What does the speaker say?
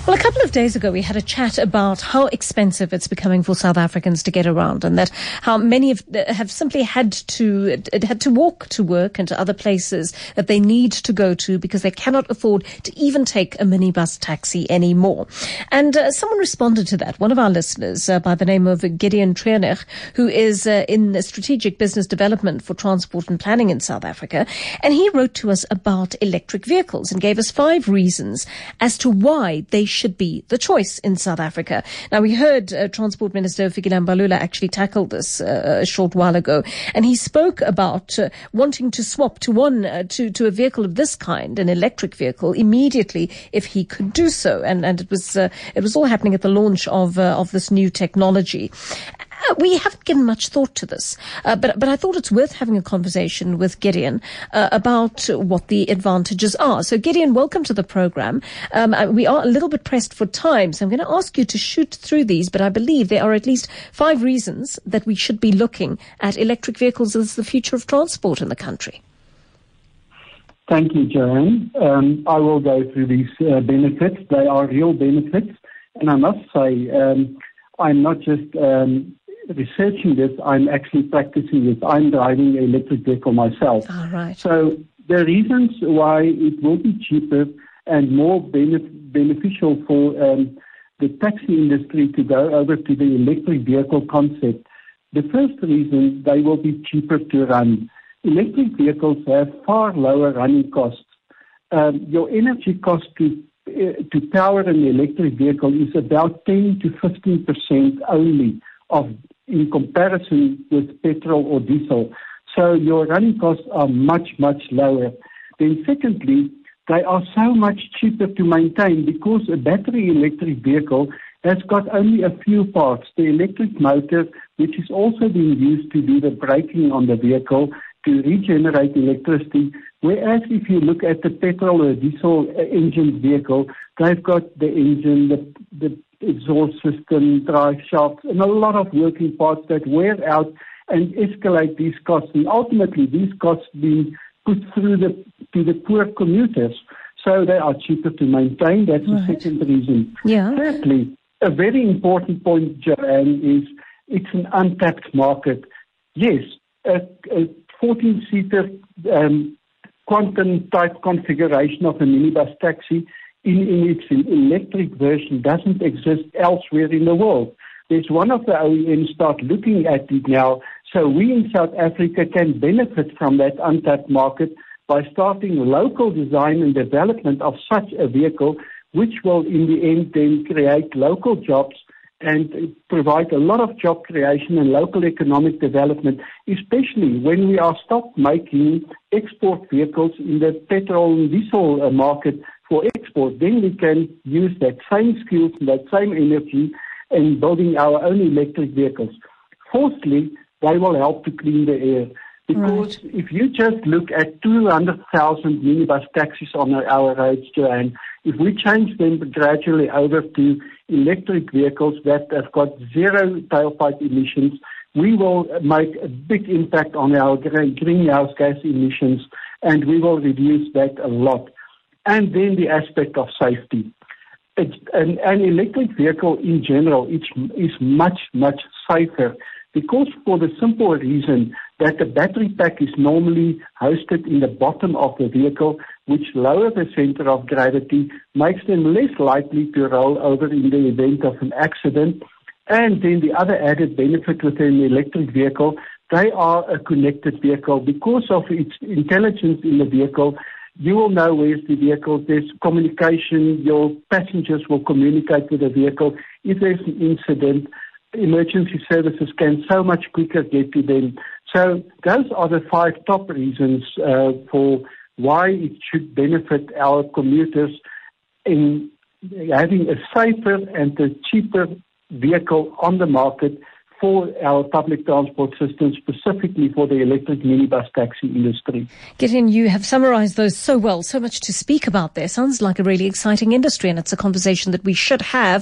Well, a couple of days ago, we had a chat about how expensive it's becoming for South Africans to get around, and that how many have simply had to walk to work and to other places that they need to go to because they cannot afford to even take a minibus taxi anymore. And someone responded to that, one of our listeners by the name of Gideon Treurnig, who is in strategic business development for transport and planning in South Africa. And he wrote to us about electric vehicles and gave us 5 reasons as to why they should be the choice in South Africa. Now, we heard Transport Minister Fikile Mbalula actually tackle this a short while ago, and he spoke about wanting to swap to a vehicle of this kind, an electric vehicle, immediately if he could do so. And it was all happening at the launch of this new technology. We haven't given much thought to this, but I thought it's worth having a conversation with Gideon about what the advantages are. So, Gideon, welcome to the program. We are a little bit pressed for time, so I'm going to ask you to shoot through these, but I believe there are at least 5 reasons that we should be looking at electric vehicles as the future of transport in the country. Thank you, Joanne. I will go through these benefits. They are real benefits, and I must say, I'm not just researching this, I'm actually practicing this. I'm driving an electric vehicle myself. All right. So the reasons why it will be cheaper and more beneficial for the taxi industry to go over to the electric vehicle concept. The first reason, they will be cheaper to run. Electric vehicles have far lower running costs. Your energy cost to power an electric vehicle is about 10 to 15% only in comparison with petrol or diesel. So your running costs are much, much lower. Then secondly, they are so much cheaper to maintain because a battery electric vehicle has got only a few parts. The electric motor, which is also being used to do the braking on the vehicle to regenerate electricity, whereas if you look at the petrol or diesel engine vehicle, they've got the engine, the exhaust system, drive shafts, and a lot of working parts that wear out and escalate these costs. And ultimately, these costs being put through to the poor commuters, so they are cheaper to maintain. That's the second reason. Yeah. Thirdly, a very important point, Joanne, is it's an untapped market. Yes, a 14-seater quantum-type configuration of a minibus taxi in its electric version doesn't exist elsewhere in the world. There's one of the OEMs start looking at it now, so we in South Africa can benefit from that untapped market by starting local design and development of such a vehicle, which will in the end then create local jobs and provide a lot of job creation and local economic development, especially when we are stopped making export vehicles in the petrol and diesel market for export. Then we can use that same skills and that same energy in building our own electric vehicles. Fourthly, they will help to clean the air. Because if you just look at 200,000 minibus taxis on our roads, Joanne, if we change them gradually over to electric vehicles that have got zero tailpipe emissions, we will make a big impact on our greenhouse gas emissions, and we will reduce that a lot. And then the aspect of safety. An electric vehicle in general is much, much safer because for the simple reason that the battery pack is normally hosted in the bottom of the vehicle, which lowers the center of gravity, makes them less likely to roll over in the event of an accident. And then the other added benefit with an electric vehicle, they are a connected vehicle. Because of its intelligence in the vehicle, you will know where's the vehicle, there's communication, your passengers will communicate with the vehicle. If there's an incident, emergency services can so much quicker get to them. So those are the 5 top reasons for why it should benefit our commuters in having a safer and a cheaper vehicle on the market for our public transport system, specifically for the electric minibus taxi industry. Gideon, you have summarized those so well, so much to speak about there. Sounds like a really exciting industry, and it's a conversation that we should have.